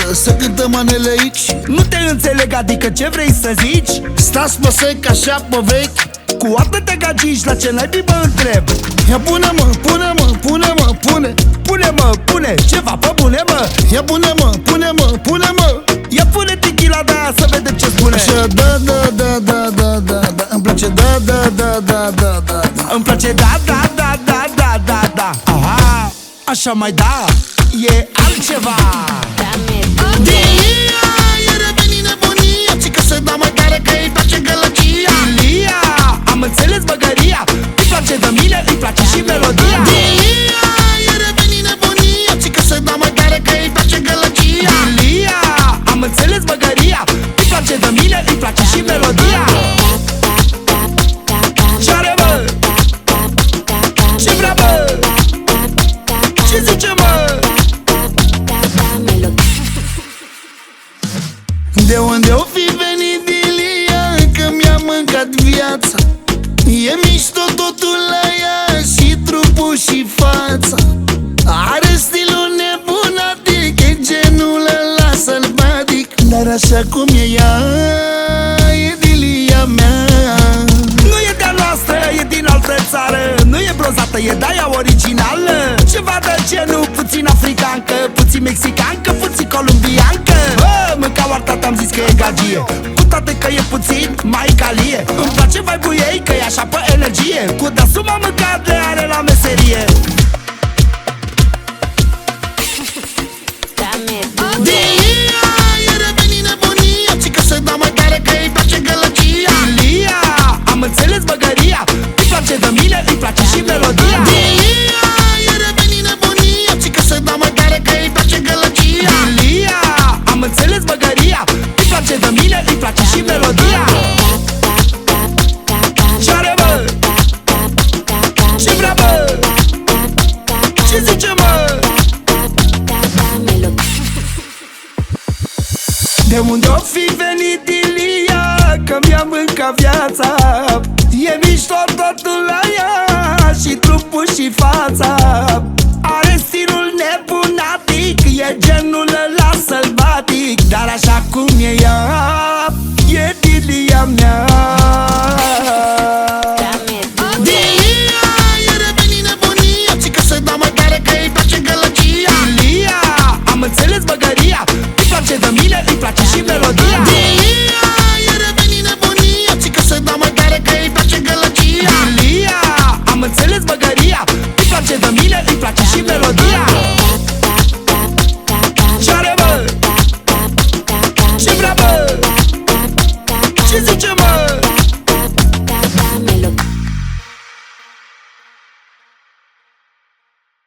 să cântăm manele aici. Nu te înțeleg, adică ce vrei să zici? Stați mă sec așa pe vechi, Cu atât te gagici, la ce naibii mă întreb? ia pune-mă, pune-mă, pune-mă, pune. Pune-mă, pune, ceva pe bune, mă. Ia pune-mă, pune-mă, pune-mă. Ia pune tequila de aia să vedem ce spune. Așa, da, da, da, da, da, da, da. Îmi place, da, da, da, da, da, da, da. Îmi place, da, da, da, da, da, da, da. Aha, așa mai da, e altceva. Delia, e revenit nebunia, țică să dau mai tare că îi place gălăgia. Ilia, am înțeles băgăria. Îi place de mine, îi place și melodia. Delia, e revenit nebunia, țică să dau mai tare că îi place gălăgia. Ilia, am înțeles băgăria. Îi place de mine, îi place și melodia. Ce are, mă? Ce vrea, mă? Ce zice, mă? De unde o fi venit Delia, că mi-a mâncat viața. E mișto totul la ea, și trupul și fața. Are stilul nebunatic, e genul ăla sălbatic. Dar așa cum e ea, e Delia mea. Nu e de-a noastră, e din altă țară. Nu e brozată, e de-aia originală. Ceva de genul puțin africancă, puțin mexicancă, puțin columbiancă. Mâncau arta, am zis că e gagie, cu toate că e puțin mai calie. Îmi place vibe-ul ei, că e așa pe energie. Cu deasul m-am mâncat, le are la meserie. Delia, e revenit nebunia, țică să dau mai tare că îi place gălăgia. Ilia, am înțeles băgăria. Îi place de mine, îi place și melodia. Delia, e revenit nebunia, țică să dau mai tare că îi place gălăgia. Ilia, am înțeles băgăria. Îi place de mine, îi place și melodia. Ce are, mă? Ce vrea, mă? Ce zice, mă? De unde o fi venit Ilia, că mi-a mâncat viața. E mișto totul la ea, și trupul și fața. Are stilul nebunatic, e genul ăla sălbatic. Dar așa cum e ea, e Delia mea. Delia, e revenit nebunia, țică să dau mai tare că îi place gălăgia. Ilia, am înțeles băgăria. Îi place de mine, îi place și melodia. Delia, e revenit nebunia, țică să dau mai tare că îi place gălăgia. Ilia, am înțeles băgăria. Îi place de mine, îi place